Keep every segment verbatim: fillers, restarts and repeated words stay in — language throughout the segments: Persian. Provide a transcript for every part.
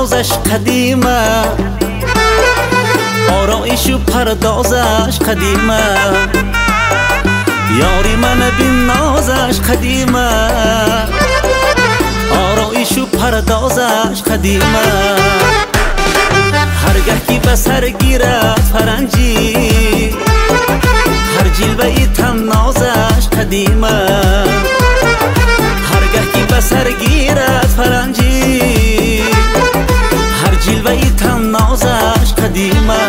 نازش قدیمه، آرایش و پردازش قدیمه. یاری من بین نازش قدیمه، آرایش و پردازش قدیمه. هرگه کی به سر گیرد فرنجی، هر جلوه ای تم نازش قدیمه. هرگه کی به سر گیرد فرنجی، هر جلوه ای تم نازش قدیمه.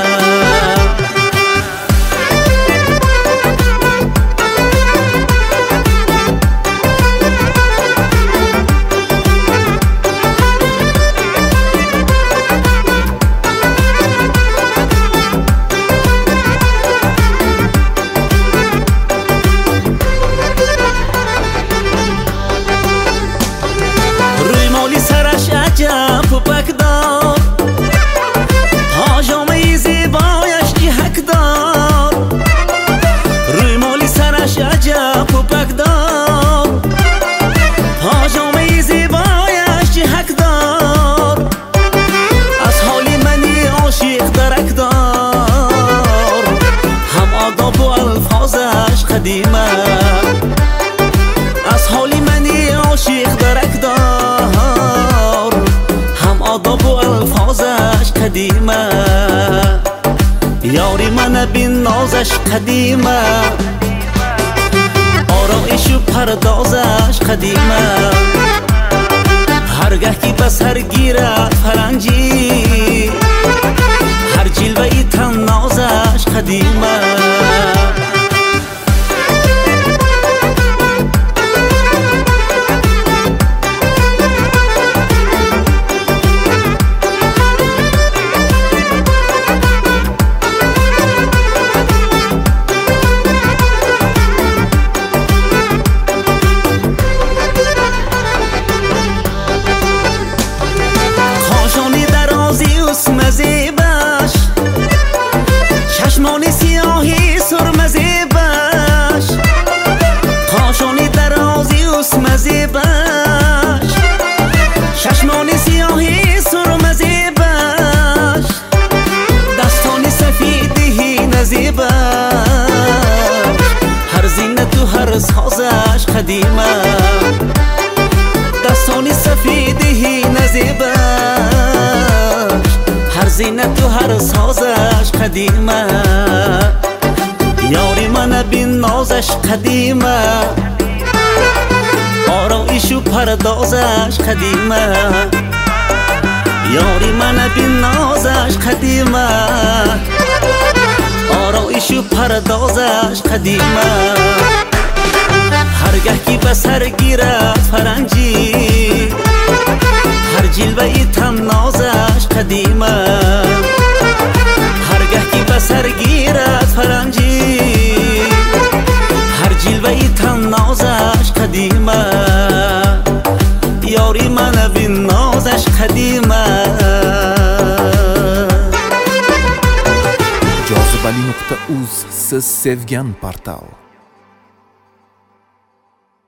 پوپک دار پاجامه زیبایش جهک دار، روی مالی سرش عجب پوپک دار، پاجامه زیبایش جهک دار. از حالی منی عاشق درک دار، هم آداب و الفاظش قدیمه. از حالی منی عاشق درک دار، آداب و الفاظش قدیمه. یاری من بین نازش قدیمه، آرایش و پردازش قدیمه. هرگه کی به سر گیرد فرنجی، هر جلوه ای تن نازش قدیمه. مزیبش چشمانی سیاهی سرمه زیبش، کاشانی درازی اسم زیبش، چشمانی سیاهی سرمه زیبش، دستانی سفیدی نزیبش. هر زینت و هر سازش قدیمه، دستانی سفیدی نزیبش، هر زینت و هر سازش قدیمه. یاری من بین نازش قدیمه، آرایش و پردازش قدیمه. یاری من بین نازش قدیمه، آرایش و پردازش قدیمه. هرگه کی به سر گیرد فرنجی، هر جلوه ای تم نازش قدیمه. هرگه کی به سر گیرد فرنجی، هر جلوه ای تم نازش قدیمه. یاری من بین نازش قدیمه. jozibali nuqta uz siz sevgan portal.